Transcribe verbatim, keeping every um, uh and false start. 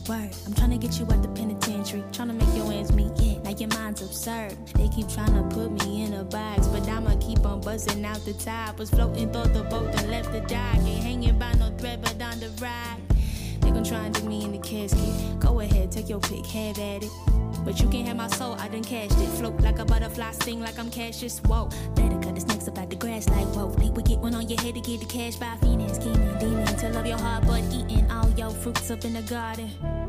word. I'm trying to get you out the penitentiary, trying to make your ends meet, yeah, now your mind's absurd. They keep trying to put me in a box, but I'ma keep on busting out the top. Was floating, thought the boat and left the dock. Ain't hanging by no thread, but on the rock. They gon' try and dig me in the casket. Go ahead, take your pick, have at it. But you can't have my soul, I done cashed it. Float like a butterfly, sting like I'm Cassius, whoa. Let it cut the snakes up out the grass like whoa. People get one on your head to get the cash by fiending, scheming, demon. To love your heart, but eating all your fruits up in the garden.